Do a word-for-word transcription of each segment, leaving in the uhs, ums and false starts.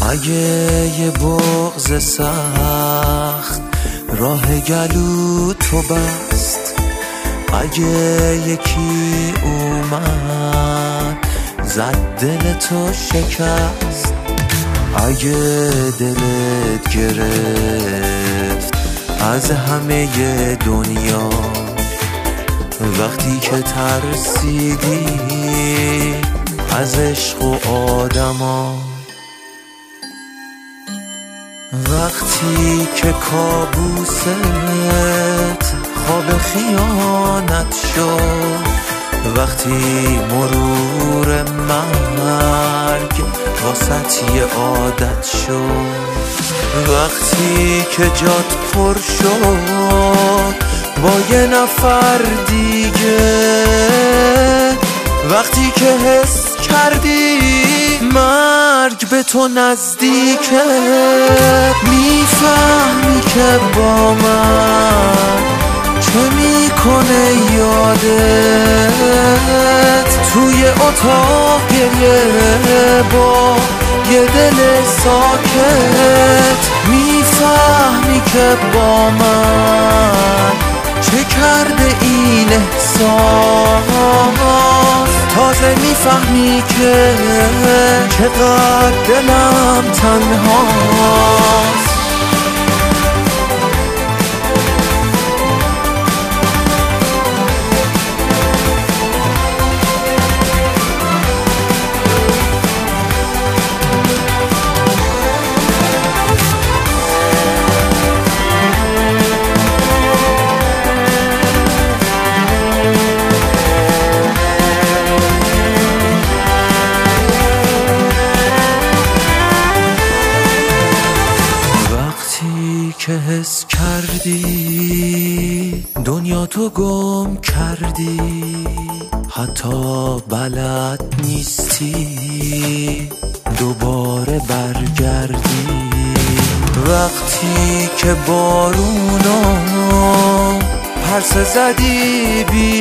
اگه یه بغض سخت راه گلو تو بست، اگه یکی اومد زد دل تو شکست، اگه دلت گرفت از همه دنیا وقتی که ترسیدی از عشق و آدما، وقتی که کابوست خواب خیانت شد، وقتی مرور مرگ واسط یه عادت شد، وقتی که جات پر شد با یه نفر دیگه، وقتی که حس کردی مرگ به تو نزدیکه، میفهمی که با من چه میکنه یادت توی اتاق گریه با یه دل ساکت، میفهمی که با من چه کرده این احساس، تازه میفهمی که چقدر دلم تنهاست. که حس کردی دنیا تو گم کردی، حتی بلد نیستی دوباره برگردی، وقتی که بارونو پرسه زدی بی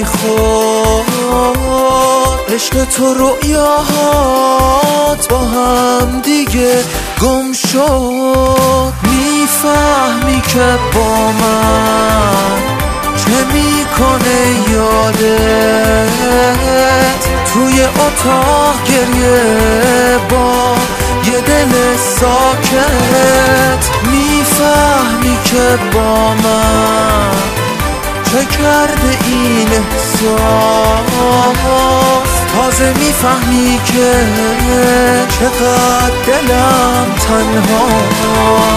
خود، عشق تو رؤیاهات با هم دیگه گم شد، میفهمی که با من چه میکنه یادت توی اتاق گریه با یه دل ساکت، میفهمی که با من چه کرده این احساس، تازه میفهمی که چقدر دلم تنها